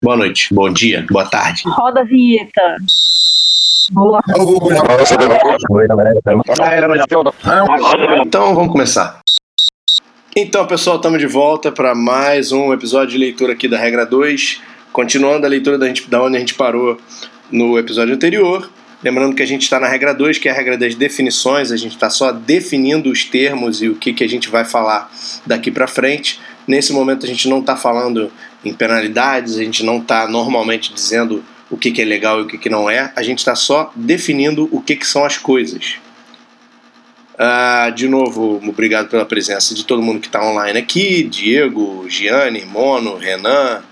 Boa noite, bom dia, boa tarde. Roda a vinheta. Boa. Então vamos começar. Então, pessoal, estamos de volta para mais um episódio de leitura aqui da Regra 2. Continuando a leitura da onde a gente parou no episódio anterior. Lembrando que a gente está na Regra 2, que é a regra das definições. A gente está só definindo os termos e o que a gente vai falar daqui para frente. Nesse momento a gente não está falando em penalidades, a gente não está normalmente dizendo o que é legal e o que não é. A gente está só definindo o que são as coisas. De novo, obrigado pela presença de todo mundo que está online aqui. Diego, Gianni, Mono, Renan.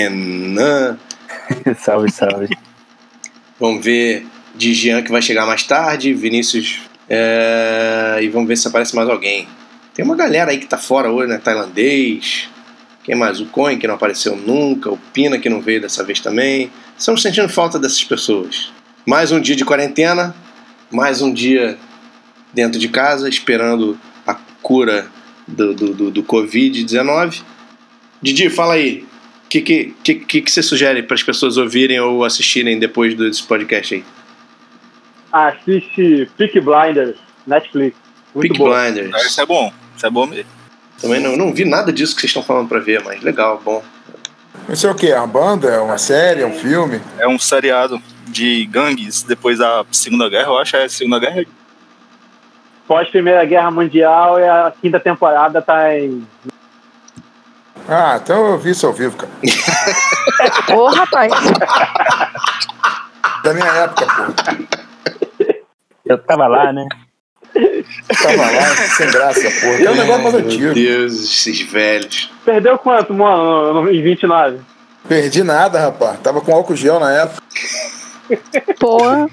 Salve, salve. Vamos ver de Jean, que vai chegar mais tarde. Vinícius. E vamos ver se aparece mais alguém. Tem uma galera aí que tá fora hoje, né? Tailandês. Quem mais? O Coin, que não apareceu nunca. O Pina, que não veio dessa vez também. Estamos sentindo falta dessas pessoas. Mais um dia de quarentena. Mais um dia dentro de casa, esperando a cura do Covid-19. Didi, fala aí. O que você sugere para as pessoas ouvirem ou assistirem depois desse podcast aí? Assiste Peaky Blinders, Netflix. Peaky Blinders. Isso é bom mesmo. Também não vi nada disso que vocês estão falando para ver, mas legal, bom. Isso é o quê? É uma banda? É uma série? É um filme? É um seriado de gangues depois da Segunda Guerra, eu acho. É a Segunda Guerra. Pós-Primeira Guerra Mundial e a quinta temporada tá em... Ah, então eu vi isso ao vivo, cara. Ô, rapaz. Da minha época, pô. Eu tava lá, né? Tava lá, sem graça, porra. É um negócio mais antigo. Meu Deus, esses velhos. Perdeu quanto, mano, em 29? Perdi nada, rapaz. Tava com álcool gel na época. Porra.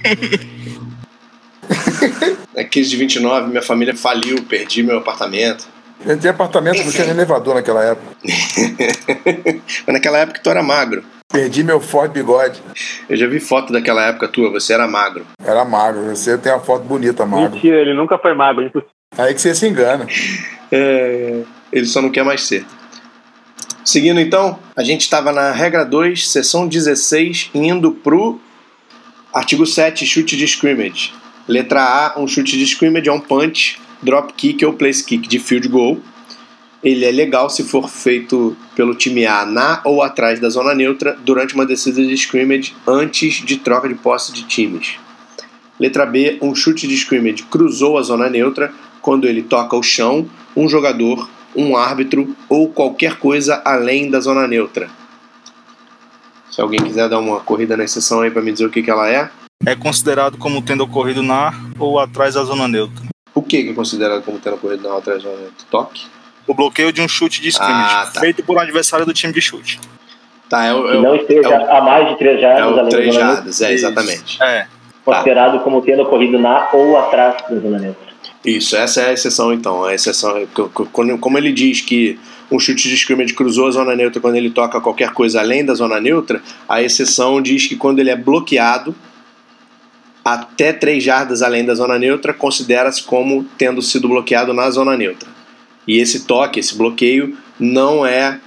Aqueles de 29, minha família faliu, perdi meu apartamento. Eu tinha apartamento, não tinha nem elevador naquela época. Mas naquela época tu era magro. Perdi meu Ford Bigode. Eu já vi foto daquela época tua, você era magro. Era magro. Você tem uma foto bonita, magro. Mentira, ele nunca foi magro. Impossível. Aí que você se engana. Ele só não quer mais ser. Seguindo então, a gente estava na regra 2, seção 16, indo pro artigo 7, chute de scrimmage. Letra A, um chute de scrimmage é um punch, drop kick ou place kick de field goal. Ele é legal se for feito pelo time A na ou atrás da zona neutra durante uma descida de scrimmage antes de troca de posse de times. Letra B, um chute de scrimmage cruzou a zona neutra quando ele toca o chão, um jogador, um árbitro ou qualquer coisa além da zona neutra. Se alguém quiser dar uma corrida na exceção aí para me dizer o que ela é. É considerado como tendo ocorrido na ou atrás da zona neutra. O que é considerado como tendo ocorrido na ou atrás da zona neutra? Toque? O bloqueio de um chute de scrimmage, feito por um adversário do time de chute. Tá, não esteja a mais de 3 jardas. É o além 3 da zona jardas, exatamente. Considerado como tendo ocorrido na ou atrás da zona neutra. Isso, essa é a exceção então. A exceção é como ele diz que um chute de scrimmage cruzou a zona neutra quando ele toca qualquer coisa além da zona neutra, a exceção diz que quando ele é bloqueado até 3 jardas além da zona neutra, considera-se como tendo sido bloqueado na zona neutra. E esse toque, esse bloqueio, não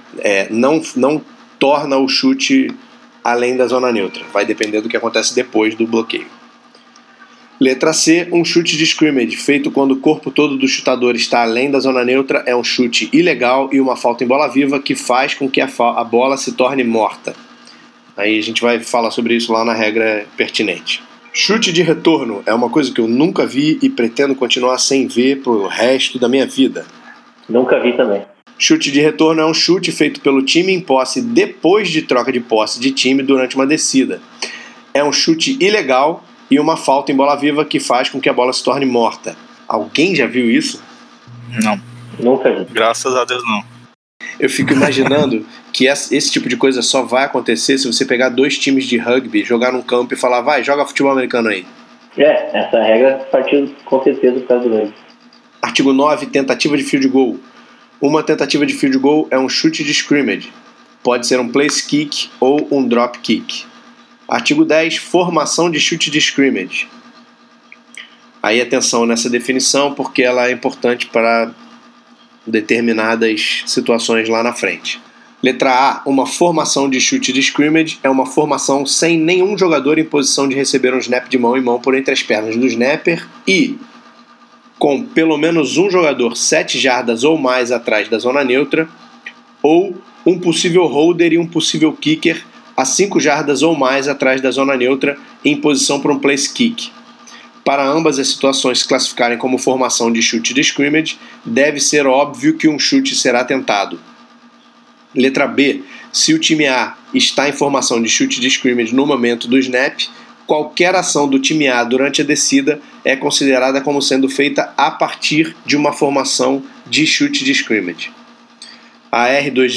torna o chute além da zona neutra. Vai depender do que acontece depois do bloqueio. Letra C, um chute de scrimmage, feito quando o corpo todo do chutador está além da zona neutra, é um chute ilegal e uma falta em bola viva que faz com que a bola se torne morta. Aí a gente vai falar sobre isso lá na regra pertinente. Chute de retorno é uma coisa que eu nunca vi e pretendo continuar sem ver pro resto da minha vida. Nunca vi também. Chute de retorno é um chute feito pelo time em posse depois de troca de posse de time durante uma descida. É um chute ilegal e uma falta em bola viva que faz com que a bola se torne morta. Alguém já viu isso? Não. Nunca vi. Graças a Deus não. Eu fico imaginando que esse tipo de coisa só vai acontecer se você pegar 2 times de rugby, jogar num campo e falar, vai, joga futebol americano aí. Essa regra partiu com certeza por causa do rugby. Artigo 9, tentativa de field goal. Uma tentativa de field goal é um chute de scrimmage. Pode ser um place kick ou um drop kick. Artigo 10, formação de chute de scrimmage. Aí atenção nessa definição, porque ela é importante para determinadas situações lá na frente. Letra A, uma formação de chute de scrimmage é uma formação sem nenhum jogador em posição de receber um snap de mão em mão por entre as pernas do snapper e com pelo menos um jogador 7 jardas ou mais atrás da zona neutra, ou um possível holder e um possível kicker a 5 jardas ou mais atrás da zona neutra em posição para um place kick. Para ambas as situações se classificarem como formação de chute de scrimmage, deve ser óbvio que um chute será tentado. Letra B. Se o time A está em formação de chute de scrimmage no momento do snap, qualquer ação do time A durante a descida é considerada como sendo feita a partir de uma formação de chute de scrimmage. A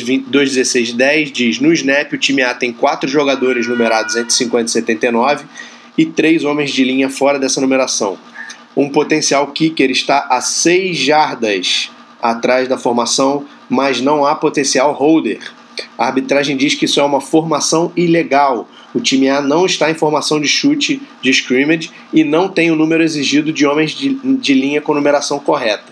R21610 diz: no snap o time A tem 4 jogadores numerados entre 50 e 79 e 3 homens de linha fora dessa numeração. Um potencial kicker está a 6 jardas atrás da formação, mas não há potencial holder. A arbitragem diz que isso é uma formação ilegal. O time A não está em formação de chute de scrimmage e não tem o número exigido de homens de linha com numeração correta.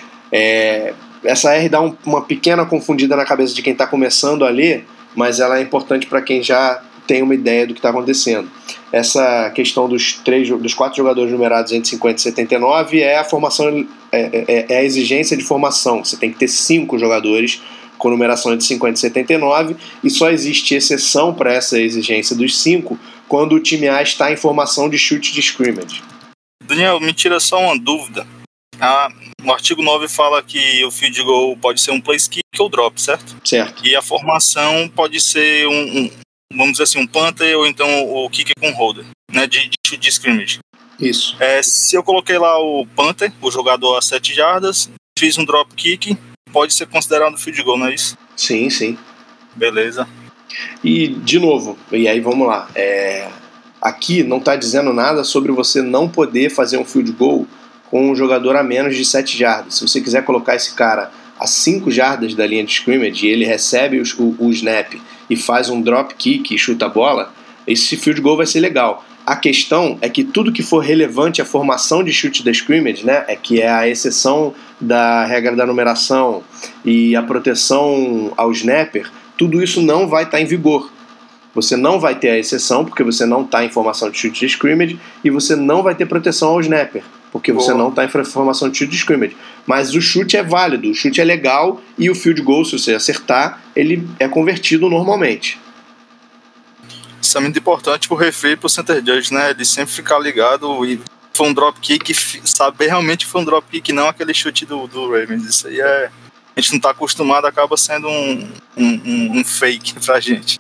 Essa R dá uma pequena confundida na cabeça de quem está começando a ler, mas ela é importante para quem já tem uma ideia do que está acontecendo. Essa questão dos 4 jogadores numerados entre 50 e 79 é a formação, é a exigência de formação. Você tem que ter 5 jogadores com numeração entre 50 e 79 e só existe exceção para essa exigência dos 5 quando o time A está em formação de chute de scrimmage. Daniel, me tira só uma dúvida. O artigo 9 fala que o field goal pode ser um place kick ou drop, certo? Certo. E a formação pode ser vamos dizer assim, um punter ou então o kicker com holder, né, de chute de scrimmage. Isso. Se eu coloquei lá o punter, o jogador a 7 jardas, fiz um drop kick, pode ser considerado field goal, não é isso? Sim, sim. Beleza. E, de novo, e aí vamos lá, aqui não está dizendo nada sobre você não poder fazer um field goal com um jogador a menos de 7 jardas. Se você quiser colocar esse cara a 5 jardas da linha de scrimmage e ele recebe o snap e faz um drop kick e chuta a bola, esse field goal vai ser legal. A questão é que tudo que for relevante à formação de chute da scrimmage, né, que é a exceção da regra da numeração e a proteção ao snapper, tudo isso não vai estar em vigor. Você não vai ter a exceção porque você não está em formação de chute de scrimmage e você não vai ter proteção ao snapper porque você não está em formação de chute de scrimmage. Mas o chute é válido, o chute é legal e o field goal, se você acertar, ele é convertido normalmente. Isso é muito importante pro referee e pro center judge, né? Ele sempre ficar ligado e foi um drop kick, saber realmente que foi um drop kick, não aquele chute do Ravens. Isso aí a gente não tá acostumado, acaba sendo um fake pra gente.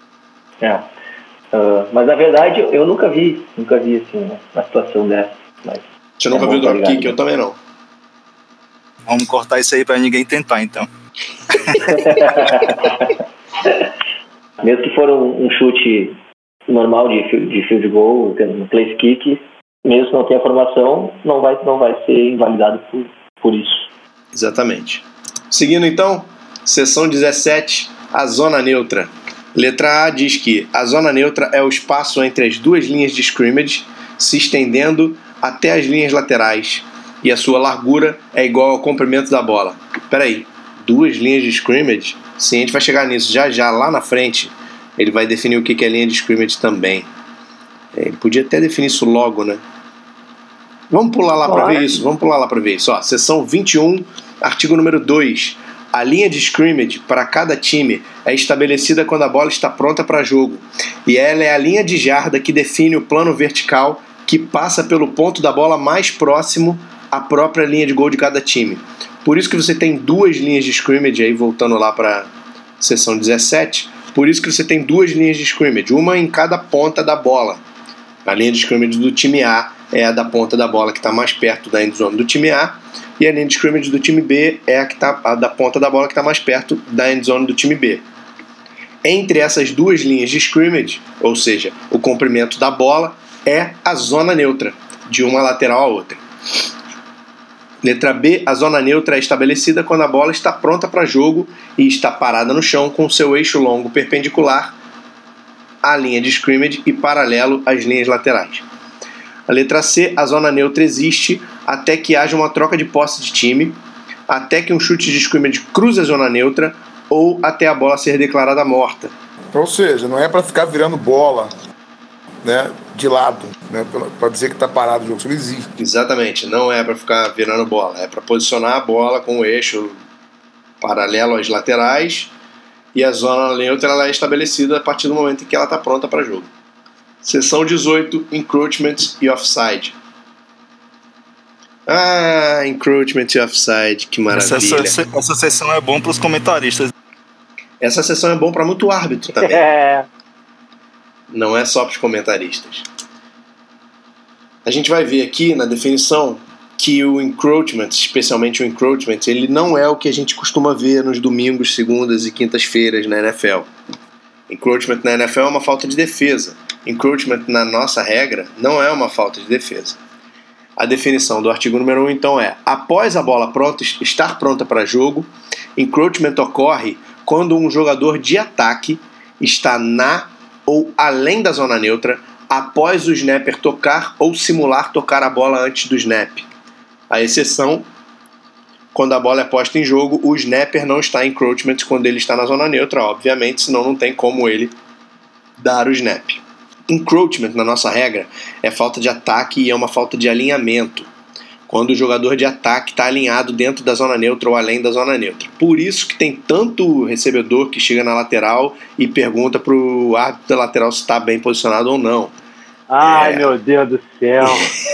Mas na verdade eu nunca vi assim, uma situação dessa. Mas você nunca viu o drop kick? Eu também não. Vamos cortar isso aí pra ninguém tentar, então. Mesmo que for um chute normal de field goal, um place kick, mesmo que não tenha formação, não vai ser invalidado por isso. Exatamente. Seguindo então, seção 17, a zona neutra. Letra A diz que a zona neutra é o espaço entre as 2 linhas de scrimmage, se estendendo até as linhas laterais, e a sua largura é igual ao comprimento da bola. Peraí, 2 linhas de scrimmage? Sim, a gente vai chegar nisso já lá na frente. Ele vai definir o que é linha de scrimmage também. Ele podia até definir isso logo, né? Vamos pular lá para ver isso. Ó, seção 21, artigo número 2. A linha de scrimmage para cada time é estabelecida quando a bola está pronta para jogo. E ela é a linha de jarda que define o plano vertical que passa pelo ponto da bola mais próximo à própria linha de gol de cada time. Por isso que você tem 2 linhas de scrimmage, aí voltando lá para seção 17, por isso que você tem 2 linhas de scrimmage, uma em cada ponta da bola. A linha de scrimmage do time A é a da ponta da bola que está mais perto da endzone do time A, e a linha de scrimmage do time B é a da ponta da bola que está mais perto da endzone do time B. Entre essas 2 linhas de scrimmage, ou seja, o comprimento da bola, é a zona neutra, de uma lateral à outra. Letra B, a zona neutra é estabelecida quando a bola está pronta para jogo e está parada no chão com seu eixo longo perpendicular à linha de scrimmage e paralelo às linhas laterais. A letra C, a zona neutra existe até que haja uma troca de posse de time, até que um chute de scrimmage cruze a zona neutra ou até a bola ser declarada morta. Ou seja, não é para ficar virando bola, né, de lado, né, para dizer que está parado o jogo. Isso não existe. Exatamente, não é para ficar virando bola, é para posicionar a bola com o eixo paralelo às laterais, e a zona neutra ela é estabelecida a partir do momento em que ela está pronta para jogo. Seção 18, Encroachment e Offside. Encroachment e Offside, que maravilha. Essa sessão é bom para os comentaristas. Essa sessão é bom para muito árbitro também. Não é só para os comentaristas. A gente vai ver aqui na definição que o encroachment, especialmente o encroachment, ele não é o que a gente costuma ver nos domingos, segundas e quintas-feiras na NFL. Encroachment na NFL é uma falta de defesa. Encroachment na nossa regra não é uma falta de defesa. A definição do artigo número 1, então, é: após a bola estar pronta para jogo, encroachment ocorre quando um jogador de ataque está na ou além da zona neutra após o snapper tocar ou simular tocar a bola antes do snap. A exceção, quando a bola é posta em jogo, o snapper não está em encroachment quando ele está na zona neutra, obviamente, senão não tem como ele dar o snap. Encroachment, na nossa regra, é falta de ataque e é uma falta de alinhamento, quando o jogador de ataque está alinhado dentro da zona neutra ou além da zona neutra. Por isso que tem tanto recebedor que chega na lateral e pergunta para o árbitro da lateral se está bem posicionado ou não. Ai, meu Deus do céu.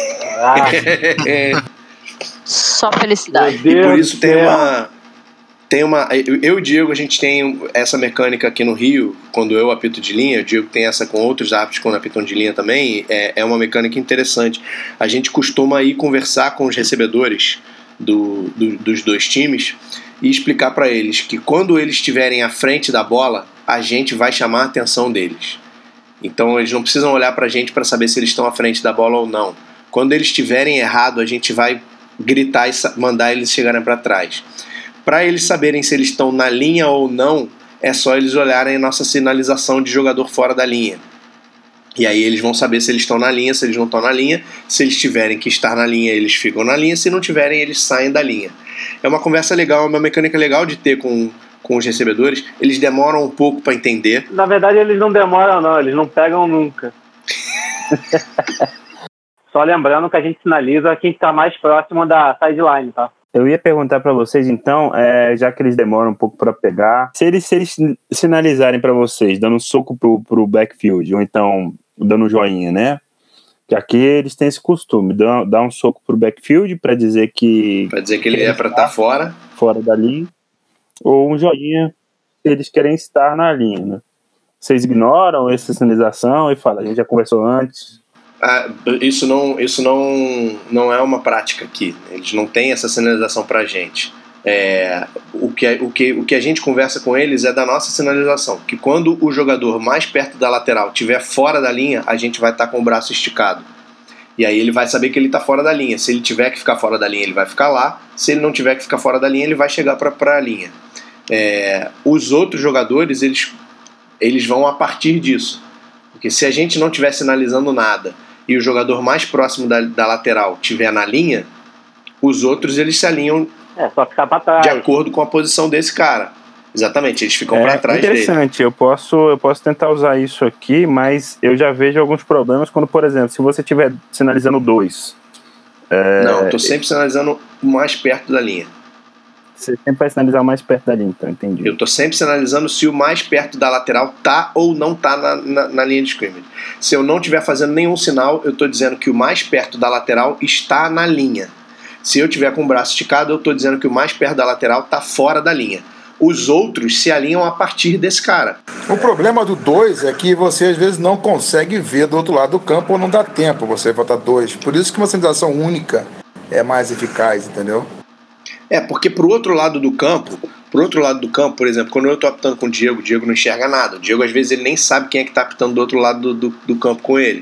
Só felicidade. E por isso tem uma. Eu e o Diego, a gente tem essa mecânica aqui no Rio, quando eu apito de linha. O Diego tem essa com outros árbitros quando apitam de linha também. É uma mecânica interessante. A gente costuma ir conversar com os recebedores dos dois times e explicar para eles que quando eles estiverem à frente da bola, a gente vai chamar a atenção deles. Então eles não precisam olhar para a gente para saber se eles estão à frente da bola ou não. Quando eles estiverem errado, a gente vai gritar e mandar eles chegarem para trás. Para eles saberem se eles estão na linha ou não, é só eles olharem a nossa sinalização de jogador fora da linha. E aí eles vão saber se eles estão na linha, se eles não estão na linha. Se eles tiverem que estar na linha, eles ficam na linha. Se não tiverem, eles saem da linha. É uma conversa legal, é uma mecânica legal de ter com os recebedores. Eles demoram um pouco para entender. Na verdade, eles não demoram, não. Eles não pegam nunca. Só lembrando que a gente sinaliza quem está mais próximo da sideline, tá? Eu ia perguntar para vocês, então, já que eles demoram um pouco para pegar, se eles sinalizarem para vocês, dando um soco pro backfield, ou então dando um joinha, né? Que aqui eles têm esse costume, dar um soco pro backfield para dizer que... Para dizer que ele é para estar fora da linha, ou um joinha se eles querem estar na linha, né? Vocês ignoram essa sinalização e falam, a gente já conversou antes... Isso não é uma prática aqui. Eles não têm essa sinalização pra gente. O que a gente conversa com eles é da nossa sinalização, que quando o jogador mais perto da lateral estiver fora da linha, a gente vai estar com o braço esticado. E aí ele vai saber que ele está fora da linha. Se ele tiver que ficar fora da linha, ele vai ficar lá. Se ele não tiver que ficar fora da linha, ele vai chegar para a linha. Os outros jogadores, eles vão a partir disso. Porque se a gente não estiver sinalizando nada e o jogador mais próximo da lateral estiver na linha, os outros eles se alinham só ficar para trás, de acordo com a posição desse cara. Exatamente, eles ficam para trás dele. Interessante, eu posso tentar usar isso aqui, mas eu já vejo alguns problemas quando, por exemplo, se você estiver sinalizando 2. Não, estou sempre sinalizando mais perto da linha. Você sempre vai sinalizar mais perto da linha, então, entendi. Eu estou sempre sinalizando se o mais perto da lateral tá ou não tá na linha de scrimmage. Se eu não estiver fazendo nenhum sinal, eu estou dizendo que o mais perto da lateral está na linha. Se eu estiver com o braço esticado, eu estou dizendo que o mais perto da lateral está fora da linha. Os outros se alinham a partir desse cara. O problema do 2 é que você às vezes não consegue ver do outro lado do campo ou não dá tempo você botar 2. Por isso que uma sinalização única é mais eficaz, entendeu? Porque pro outro lado do campo, por exemplo, quando eu tô apitando com o Diego não enxerga nada. O Diego, às vezes, ele nem sabe quem é que tá apitando do outro lado do campo com ele.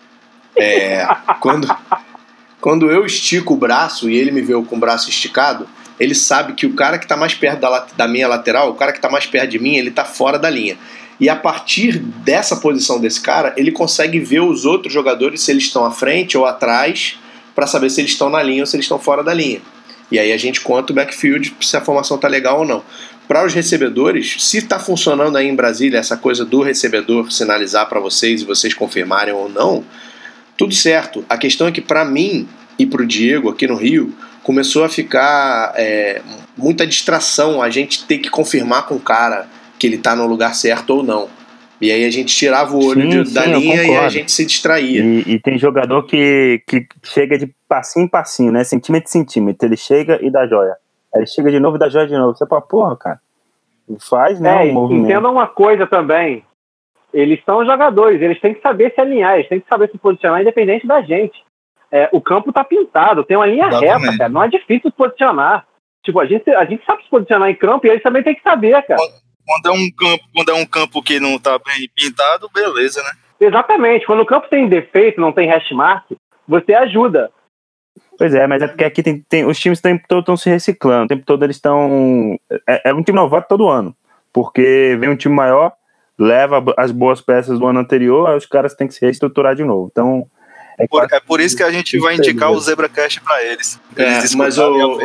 Quando eu estico o braço e ele me vê com o braço esticado, ele sabe que o cara que tá mais perto da minha lateral, o cara que tá mais perto de mim, ele tá fora da linha. E a partir dessa posição desse cara, ele consegue ver os outros jogadores, se eles estão à frente ou atrás, para saber se eles estão na linha ou se eles estão fora da linha. E aí a gente conta o backfield se a formação tá legal ou não. para os recebedores, se está funcionando aí em Brasília essa coisa do recebedor sinalizar para vocês e vocês confirmarem ou não, tudo certo. A questão é que para mim e para o Diego aqui no Rio, começou a ficar muita distração a gente ter que confirmar com o cara que ele está no lugar certo ou não. E aí a gente tirava o olho da linha e a gente se distraía. E tem jogador que chega de passinho em passinho, né? Centímetro em centímetro. Ele chega e dá joia. Aí ele chega de novo e dá joia de novo. Você fala, porra, cara, faz, né? Entenda uma coisa também. Eles são jogadores, eles têm que saber se alinhar, eles têm que saber se posicionar independente da gente. O campo tá pintado, tem uma linha reta, cara. Não é difícil se posicionar. Tipo, a gente sabe se posicionar em campo e eles também têm que saber, cara. Quando é um campo que não tá bem pintado, beleza, né? Exatamente. Quando o campo tem defeito, não tem hash mark, você ajuda. Pois é, mas é porque aqui os times o tempo todo estão se reciclando. O tempo todo eles estão... É um time novato todo ano. Porque vem um time maior, leva as boas peças do ano anterior, aí os caras têm que se reestruturar de novo. Então... É por isso que a gente vai indicar o ZebraCast para eles. Mas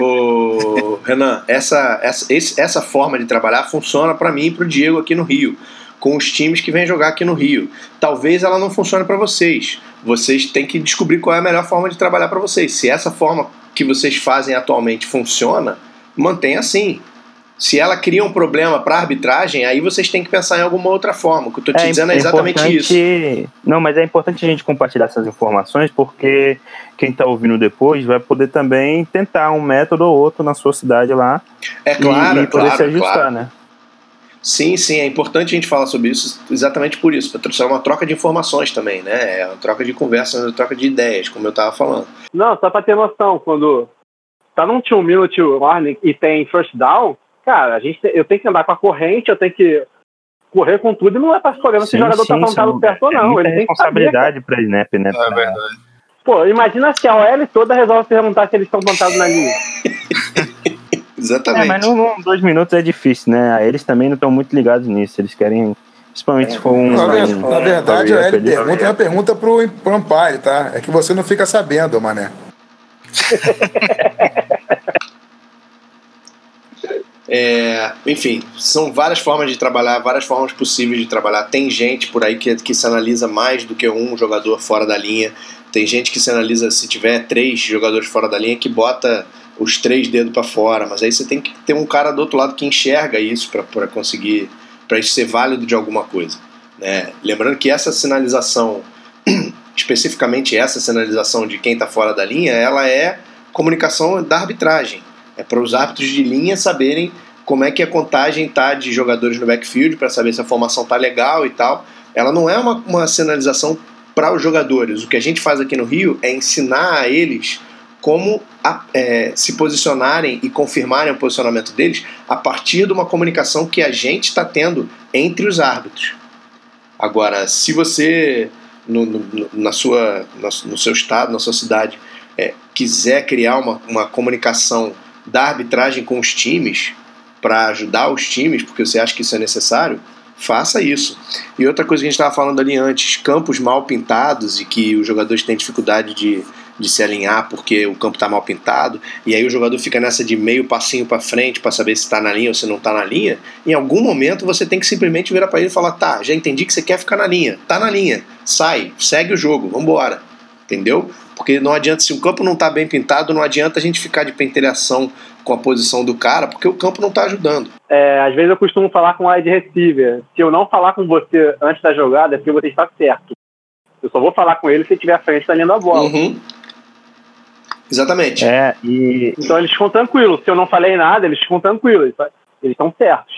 Renan, essa forma de trabalhar funciona para mim e para o Diego aqui no Rio, com os times que vêm jogar aqui no Rio. Talvez ela não funcione para vocês. Vocês têm que descobrir qual é a melhor forma de trabalhar para vocês. Se essa forma que vocês fazem atualmente funciona, mantenha assim. Se ela cria um problema para a arbitragem, aí vocês têm que pensar em alguma outra forma. O que eu estou te dizendo é exatamente isso. Não, mas é importante a gente compartilhar essas informações, porque quem está ouvindo depois vai poder também tentar um método ou outro na sua cidade lá. É claro, e poder se ajustar, né? Sim, é importante a gente falar sobre isso exatamente por isso, para trouxer uma troca de informações também, né? É uma troca de conversa, uma troca de ideias, como eu estava falando. Não, só para ter noção, quando tá num 2-minute warning e tem first down, cara, eu tenho que andar com a corrente, eu tenho que correr com tudo e não é pra escolher se o jogador tá plantado perto ou não. Ele tem responsabilidade pra snap, né? É verdade. Pô, imagina se a OL toda resolve perguntar se eles estão plantados na linha. Exatamente. Mas em 2 minutos é difícil, né? Aí eles também não estão muito ligados nisso. Eles querem, principalmente se for Na verdade, a L pergunta é uma pergunta pro umpire, tá? É que você não fica sabendo, mané. Enfim, são várias formas de trabalhar, várias formas possíveis de trabalhar. Tem gente por aí que se analisa mais do que um jogador fora da linha. Tem gente que se analisa, se tiver 3 jogadores fora da linha, que bota os 3 dedos para fora. Mas aí você tem que ter um cara do outro lado que enxerga isso para conseguir, para isso ser válido de alguma coisa, né? Lembrando que essa sinalização, especificamente essa sinalização de quem está fora da linha, ela é comunicação da arbitragem. É para os árbitros de linha saberem como é que a contagem está de jogadores no backfield, para saber se a formação está legal e tal. Ela não é uma sinalização para os jogadores. O que a gente faz aqui no Rio é ensinar a eles como se posicionarem e confirmarem o posicionamento deles a partir de uma comunicação que a gente está tendo entre os árbitros. Agora, se você, no seu estado, na sua cidade, quiser criar uma comunicação da arbitragem com os times, para ajudar os times, porque você acha que isso é necessário, faça isso. E outra coisa que a gente estava falando ali antes, campos mal pintados e que os jogadores têm dificuldade de se alinhar porque o campo está mal pintado, e aí o jogador fica nessa de meio passinho para frente para saber se está na linha ou se não está na linha. Em algum momento você tem que simplesmente virar para ele e falar: tá, já entendi que você quer ficar na linha, tá na linha, sai, segue o jogo, vambora, entendeu? Porque não adianta, se o campo não está bem pintado, não adianta a gente ficar de pentelhação com a posição do cara, porque o campo não está ajudando. Às vezes eu costumo falar com o wide receiver: se eu não falar com você antes da jogada, é porque você está certo. Eu só vou falar com ele se ele estiver à frente da linha da bola. Uhum. Exatamente. Então eles ficam tranquilos. Se eu não falei nada, eles ficam tranquilos. Eles estão certos.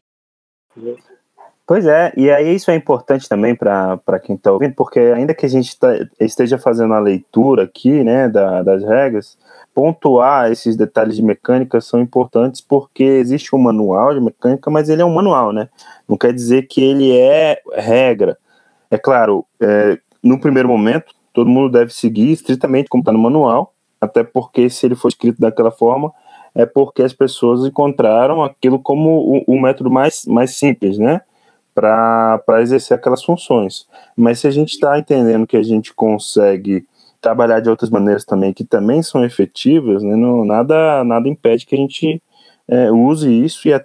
Pois é, e aí isso é importante também para quem está ouvindo, porque ainda que a gente esteja fazendo a leitura aqui, né, das regras, pontuar esses detalhes de mecânica são importantes, porque existe um manual de mecânica, mas ele é um manual, né? Não quer dizer que ele é regra. É claro, no primeiro momento, todo mundo deve seguir estritamente como está no manual, até porque se ele for escrito daquela forma, é porque as pessoas encontraram aquilo como o método mais simples, né? Para exercer aquelas funções. Mas se a gente está entendendo que a gente consegue trabalhar de outras maneiras também, que também são efetivas, né, nada impede que a gente use isso e até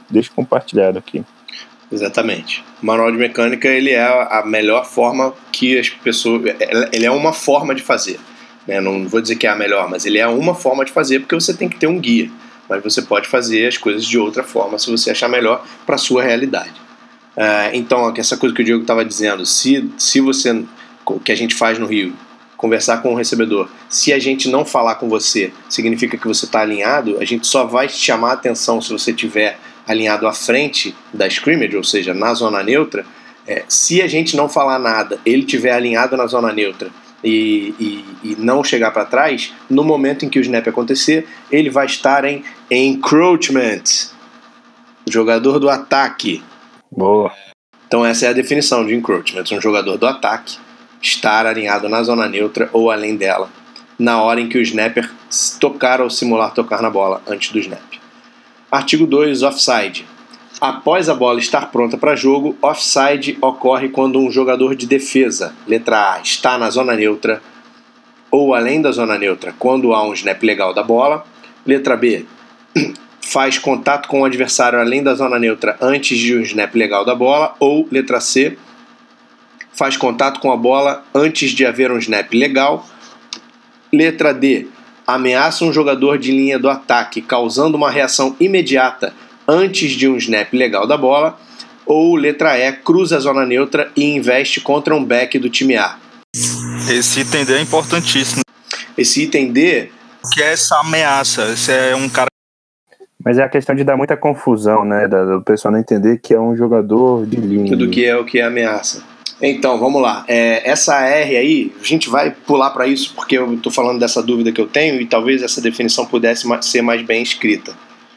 deixo compartilhado aqui. Exatamente. O manual de mecânica, ele é a melhor forma que as pessoas... Ele é uma forma de fazer, né? Não vou dizer que é a melhor, mas ele é uma forma de fazer, porque você tem que ter um guia. Mas você pode fazer as coisas de outra forma, se você achar melhor para a sua realidade. Então, essa coisa que o Diego estava dizendo, se você, que a gente faz no Rio, conversar com o recebedor, se a gente não falar com você, significa que você está alinhado, a gente só vai chamar a atenção se você estiver alinhado à frente da scrimmage, ou seja, na zona neutra. Se a gente não falar nada, ele estiver alinhado na zona neutra e não chegar para trás, no momento em que o snap acontecer, ele vai estar em encroachment, jogador do ataque. Boa. Então essa é a definição de encroachment, um jogador do ataque estar alinhado na zona neutra ou além dela, na hora em que o snapper tocar ou simular tocar na bola antes do snap. Artigo 2, offside. Após a bola estar pronta para jogo, offside ocorre quando um jogador de defesa, letra A, está na zona neutra ou além da zona neutra quando há um snap legal da bola, letra B, faz contato com o adversário além da zona neutra antes de um snap legal da bola, ou letra C, faz contato com a bola antes de haver um snap legal, letra D, ameaça um jogador de linha do ataque, causando uma reação imediata antes de um snap legal da bola, ou letra E, cruza a zona neutra e investe contra um back do time A. Esse item D é importantíssimo. Esse item D... Que é essa ameaça, esse é um cara... Mas é a questão de dar muita confusão, né, do pessoal não entender que é um jogador de linha. Do que é o que é ameaça. Então, vamos lá. Essa R aí, a gente vai pular para isso porque eu estou falando dessa dúvida que eu tenho e talvez essa definição pudesse ser mais bem escrita.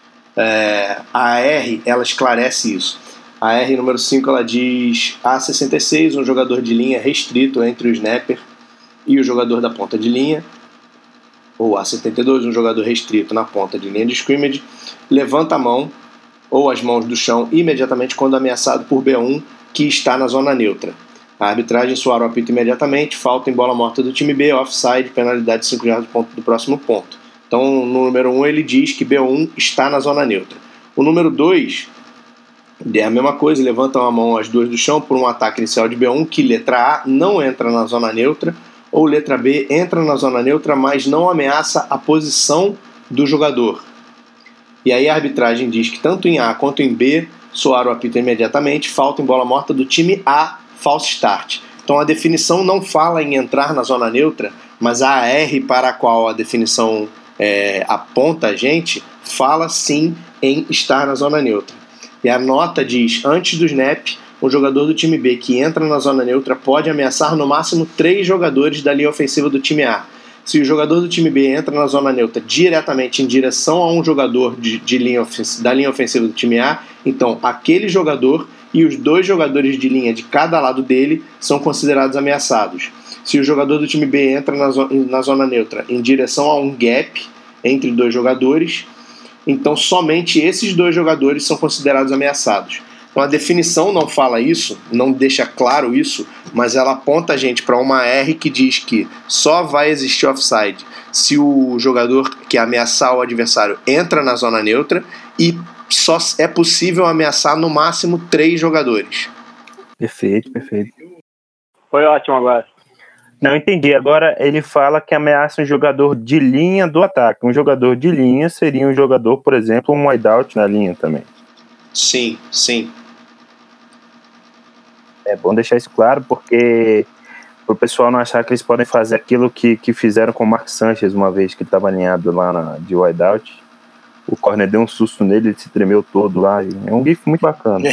A R, ela esclarece isso. A R número 5, ela diz: A66, um jogador de linha restrito entre o snapper e o jogador da ponta de linha. Ou A72, um jogador restrito na ponta de linha de scrimmage, levanta a mão ou as mãos do chão imediatamente quando ameaçado por B1 que está na zona neutra. A arbitragem soar o apito imediatamente, falta em bola morta do time B, offside, penalidade de 5 yards do próximo ponto. Então, no número 1 ele diz que B1 está na zona neutra. O número 2 é a mesma coisa, levantam a mão as duas do chão por um ataque inicial de B1 que, letra A, não entra na zona neutra, ou letra B, entra na zona neutra, mas não ameaça a posição do jogador. E aí a arbitragem diz que tanto em A quanto em B soar o apito imediatamente, falta em bola morta do time A, false start. Então a definição não fala em entrar na zona neutra, mas a R para a qual a definição aponta a gente, fala sim em estar na zona neutra. E a nota diz: antes do snap, um jogador do time B que entra na zona neutra pode ameaçar no máximo 3 jogadores da linha ofensiva do time A. Se o jogador do time B entra na zona neutra diretamente em direção a um jogador da linha ofensiva do time A, então aquele jogador e os 2 jogadores de linha de cada lado dele são considerados ameaçados. Se o jogador do time B entra na zona neutra em direção a um gap entre 2 jogadores, então somente esses 2 jogadores são considerados ameaçados. Então a definição não fala isso, não deixa claro isso, mas ela aponta a gente para uma R que diz que só vai existir offside se o jogador que ameaçar o adversário entra na zona neutra e só é possível ameaçar no máximo 3 jogadores. Perfeito. Foi ótimo agora. Não entendi. Agora ele fala que ameaça um jogador de linha do ataque. Um jogador de linha seria um jogador, por exemplo, um wideout na linha também. Sim. É bom deixar isso claro, porque o pessoal não achar que eles podem fazer aquilo que fizeram com o Mark Sanchez uma vez que ele estava alinhado lá de wideout. O corner deu um susto nele, ele se tremeu todo lá. É um gif muito bacana.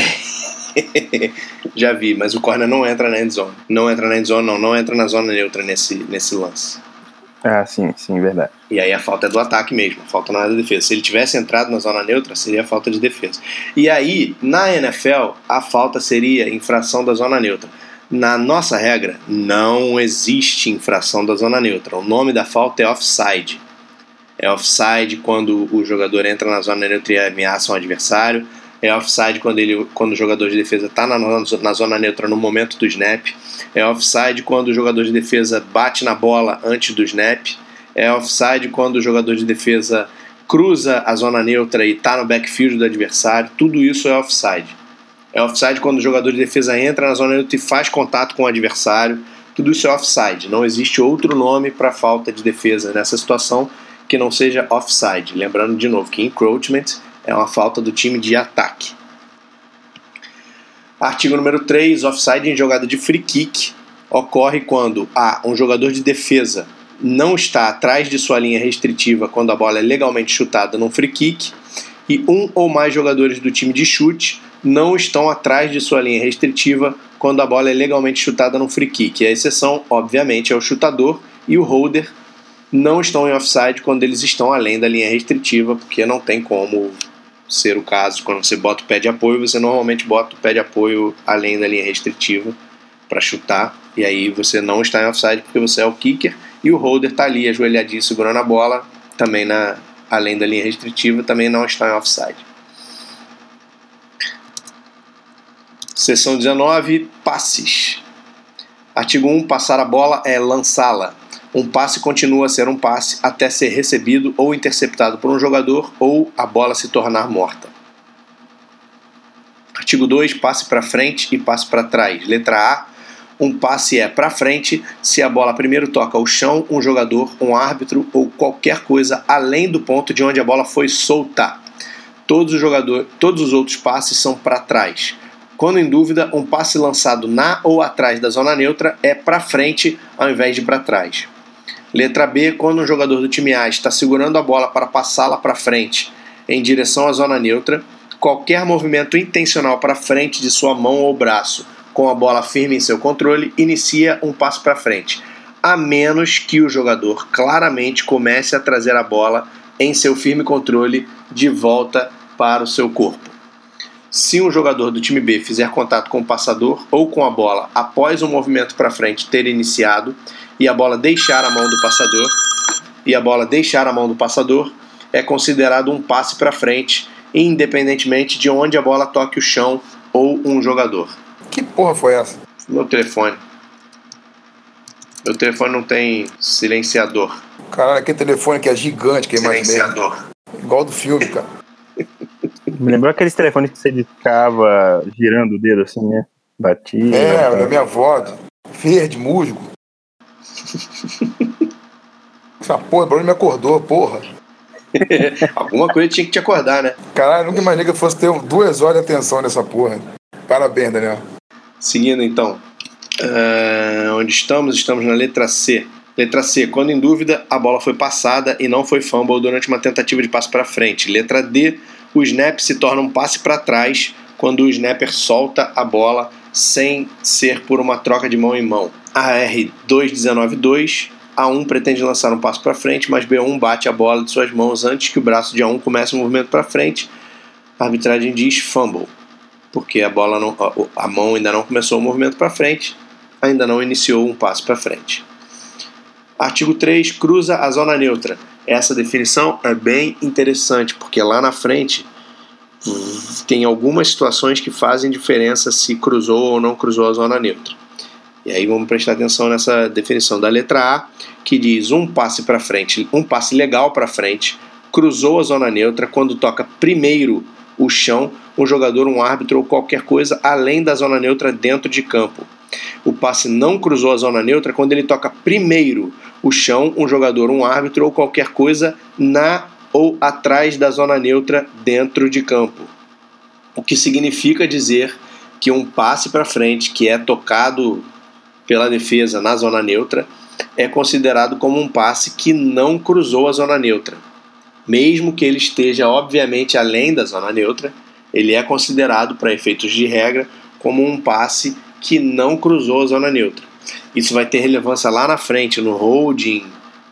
Já vi, mas o corner não entra na endzone. Não entra na zona neutra nesse lance. Ah, sim, verdade. E aí a falta é do ataque mesmo, a falta não é da defesa. Se ele tivesse entrado na zona neutra, seria falta de defesa. E aí, na NFL, a falta seria infração da zona neutra. Na nossa regra, não existe infração da zona neutra. O nome da falta é offside. É offside quando o jogador entra na zona neutra e ameaça um adversário. É offside quando o jogador de defesa está na zona neutra no momento do snap. É offside quando o jogador de defesa bate na bola antes do snap. É offside quando o jogador de defesa cruza a zona neutra e está no backfield do adversário, tudo isso é offside. É offside quando o jogador de defesa entra na zona neutra e faz contato com o adversário, tudo isso é offside. Não existe outro nome para falta de defesa nessa situação que não seja offside. Lembrando de novo que encroachment é uma falta do time de ataque. Artigo número 3, offside em jogada de free kick ocorre quando um jogador de defesa não está atrás de sua linha restritiva quando a bola é legalmente chutada num free kick e um ou mais jogadores do time de chute não estão atrás de sua linha restritiva quando a bola é legalmente chutada num free kick. A exceção, obviamente, é o chutador e o holder não estão em offside quando eles estão além da linha restritiva, porque não tem como ser o caso. Quando você bota o pé de apoio, você normalmente bota o pé de apoio além da linha restritiva para chutar, e aí você não está em offside porque você é o kicker e o holder está ali ajoelhadinho segurando a bola, também além da linha restritiva, também não está em offside. Seção 19, passes. Artigo 1, passar a bola é lançá-la. Um passe continua a ser um passe até ser recebido ou interceptado por um jogador ou a bola se tornar morta. Artigo 2, passe para frente e passe para trás. Letra A, um passe é para frente se a bola primeiro toca o chão, um jogador, um árbitro ou qualquer coisa além do ponto de onde a bola foi solta. Todos os outros passes são para trás. Quando em dúvida, um passe lançado na ou atrás da zona neutra é para frente ao invés de para trás. Letra B, quando um jogador do time A está segurando a bola para passá-la para frente em direção à zona neutra, qualquer movimento intencional para frente de sua mão ou braço com a bola firme em seu controle inicia um passo para frente, a menos que o jogador claramente comece a trazer a bola em seu firme controle de volta para o seu corpo. Se um jogador do time B fizer contato com o passador ou com a bola após o movimento para frente ter iniciado e a bola deixar a mão do passador, é considerado um passe para frente, independentemente de onde a bola toque o chão ou um jogador. Que porra foi essa? Meu telefone. Meu telefone não tem silenciador. Caralho, aquele telefone que é gigante, que é mais silenciador. Igual do filme, cara. Me lembrou aqueles telefones que você ficava girando o dedo assim, né? Batia. Da minha avó. Verde, musgo. Essa porra, o barulho me acordou, porra. Alguma coisa tinha que te acordar, né? Caralho, nunca imaginei que eu fosse ter 2 horas de atenção nessa porra. Parabéns, Daniel. Seguindo então, onde estamos? Estamos na letra C. Letra C, quando em dúvida, a bola foi passada e não foi fumble durante uma tentativa de passe para frente. Letra D, o snap se torna um passe para trás quando o snapper solta a bola sem ser por uma troca de mão em mão. AR 2.19.2, A1 pretende lançar um passo para frente, mas B1 bate a bola de suas mãos antes que o braço de A1 comece o movimento para frente. A arbitragem diz fumble, porque a mão ainda não começou o movimento para frente, ainda não iniciou um passo para frente. Artigo 3, cruza a zona neutra. Essa definição é bem interessante, porque lá na frente tem algumas situações que fazem diferença se cruzou ou não cruzou a zona neutra. E aí vamos prestar atenção nessa definição da letra A, que diz um passe para frente, um passe legal para frente, cruzou a zona neutra quando toca primeiro o chão, um jogador, um árbitro ou qualquer coisa além da zona neutra dentro de campo. O passe não cruzou a zona neutra quando ele toca primeiro o chão, um jogador, um árbitro ou qualquer coisa na ou atrás da zona neutra dentro de campo. O que significa dizer que um passe para frente que é tocado pela defesa na zona neutra é considerado como um passe que não cruzou a zona neutra. Mesmo que ele esteja obviamente além da zona neutra, ele é considerado, para efeitos de regra, como um passe que não cruzou a zona neutra. Isso vai ter relevância lá na frente, no holding,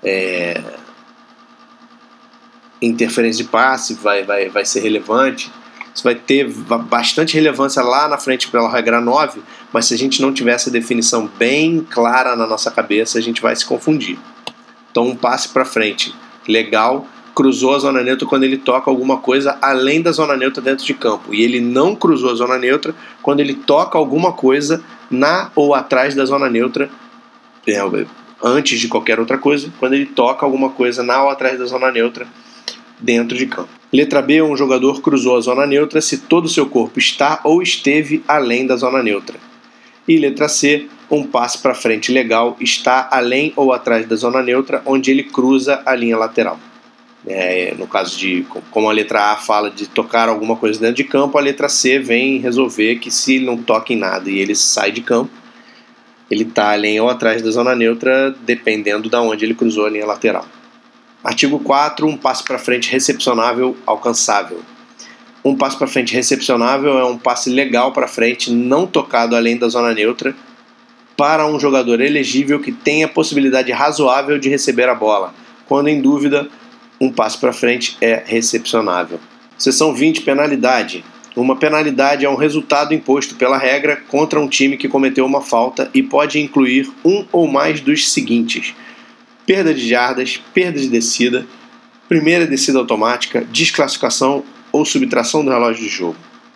interferência de passe, vai ser relevante. Isso vai ter bastante relevância lá na frente pela regra 9, mas se a gente não tiver essa definição bem clara na nossa cabeça, a gente vai se confundir. Então, um passe para frente legal, cruzou a zona neutra quando ele toca alguma coisa além da zona neutra dentro de campo, e ele não cruzou a zona neutra quando ele toca alguma coisa na ou atrás da zona neutra, antes de qualquer outra coisa, quando ele toca alguma coisa na ou atrás da zona neutra dentro de campo. Letra B, um jogador cruzou a zona neutra se todo o seu corpo está ou esteve além da zona neutra. E letra C, um passe para frente legal está além ou atrás da zona neutra, onde ele cruza a linha lateral. No caso de, como a letra A fala de tocar alguma coisa dentro de campo, a letra C vem resolver que se ele não toca em nada e ele sai de campo, ele está além ou atrás da zona neutra, dependendo de onde ele cruzou a linha lateral. Artigo 4, um passe para frente recepcionável alcançável. Um passe para frente recepcionável é um passe legal para frente, não tocado além da zona neutra, para um jogador elegível que tenha possibilidade razoável de receber a bola. Quando em dúvida, um passe para frente é recepcionável. Seção 20, penalidade. Uma penalidade é um resultado imposto pela regra contra um time que cometeu uma falta e pode incluir um ou mais dos seguintes: perda de jardas, perda de descida, primeira descida automática, desclassificação ou subtração do relógio de jogo.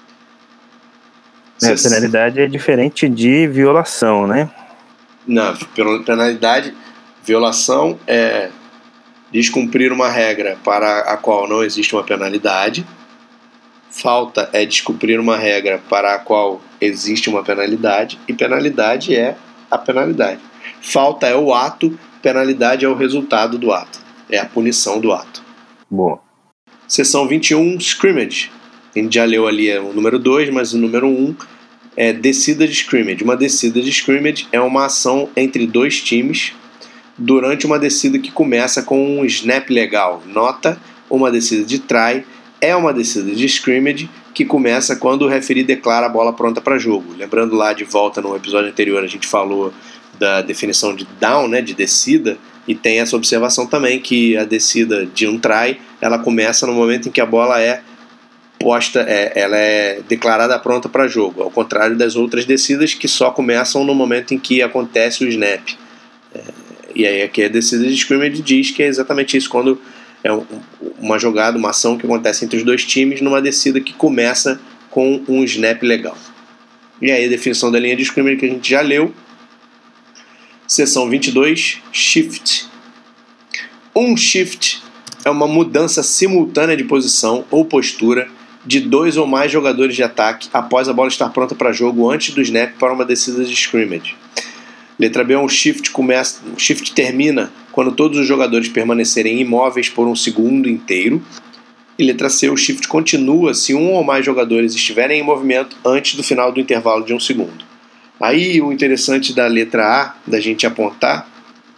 A penalidade é diferente de violação, né? Não, penalidade, violação é descumprir uma regra para a qual não existe uma penalidade. Falta é descumprir uma regra para a qual existe uma penalidade. E penalidade é a penalidade. Falta é o ato, penalidade é o resultado do ato. É a punição do ato. Boa. Seção 21, scrimmage. A gente já leu ali o número 2, mas o número 1 é descida de scrimmage. Uma descida de scrimmage é uma ação entre dois times durante uma descida que começa com um snap legal. Nota, uma descida de try é uma descida de scrimmage que começa quando o referee declara a bola pronta para jogo. Lembrando lá de volta no episódio anterior a gente falou da definição de down, né, de descida, e tem essa observação também que a descida de um try, ela começa no momento em que a bola é posta, ela é declarada pronta para jogo, ao contrário das outras descidas que só começam no momento em que acontece o snap. E aí aqui a descida de scrimmage diz que é exatamente isso, quando é uma jogada, uma ação que acontece entre os dois times numa descida que começa com um snap legal. E aí a definição da linha de scrimmage que a gente já leu. Seção 22, shift. Um shift é uma mudança simultânea de posição ou postura de dois ou mais jogadores de ataque após a bola estar pronta para jogo antes do snap para uma descida de scrimmage. Letra B, um shift termina quando todos os jogadores permanecerem imóveis por um segundo inteiro. E letra C, o shift continua se um ou mais jogadores estiverem em movimento antes do final do intervalo de um segundo. Aí o interessante da letra A, da gente apontar,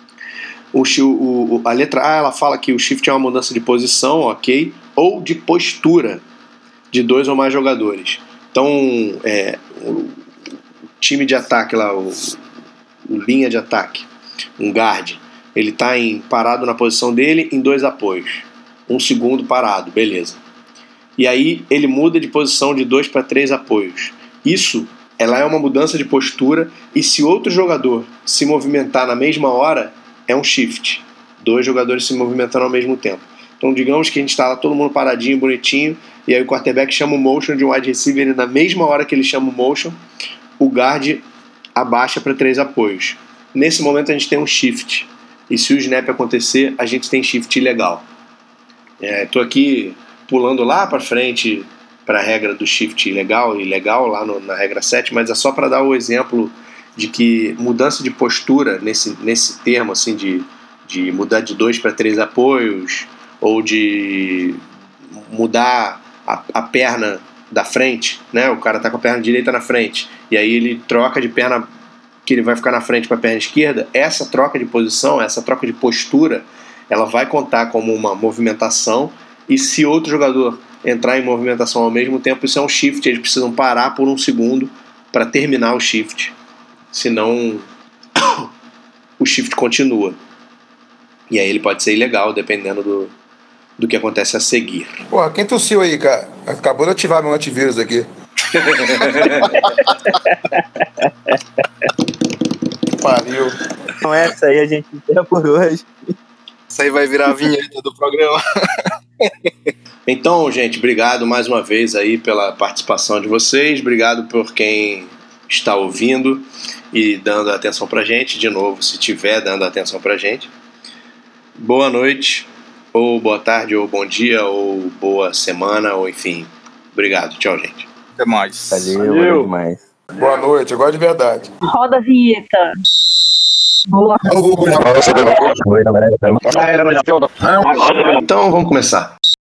a letra A ela fala que o shift é uma mudança de posição, ok? Ou de postura de dois ou mais jogadores. Então, o time de ataque lá, o linha de ataque, um guard, ele está parado na posição dele em dois apoios. Um segundo parado, beleza. E aí ele muda de posição de 2 para 3 apoios. Ela é uma mudança de postura, e se outro jogador se movimentar na mesma hora, é um shift. Dois jogadores se movimentando ao mesmo tempo. Então digamos que a gente está lá todo mundo paradinho, bonitinho, e aí o quarterback chama o motion de um wide receiver, e na mesma hora que ele chama o motion, o guard abaixa para 3 apoios. Nesse momento a gente tem um shift. E se o snap acontecer, a gente tem shift ilegal. Estou aqui pulando lá para frente para a regra do shift ilegal e legal lá na regra 7, mas é só para dar o exemplo de que mudança de postura nesse termo assim de mudar de 2 para 3 apoios, ou de mudar a perna da frente, né? O cara tá com a perna direita na frente e aí ele troca de perna, que ele vai ficar na frente para a perna esquerda. Essa troca de posição, essa troca de postura, ela vai contar como uma movimentação, e se outro jogador entrar em movimentação ao mesmo tempo, isso é um shift. Eles precisam parar por um segundo para terminar o shift, senão o shift continua, e aí ele pode ser ilegal dependendo do que acontece a seguir. Porra, quem tossiu aí, cara? Acabou de ativar meu antivírus aqui. Pariu. Com essa aí a gente encerra por hoje. Isso aí vai virar a vinheta do programa. Então, gente, obrigado mais uma vez aí pela participação de vocês. Obrigado por quem está ouvindo e dando atenção pra gente. De novo, se tiver dando atenção pra gente. Boa noite ou boa tarde, ou bom dia, ou boa semana, ou enfim. Obrigado. Tchau, gente. Até mais. Valeu demais. Boa noite, agora de verdade. Roda a vinheta. Boa. Então vamos começar.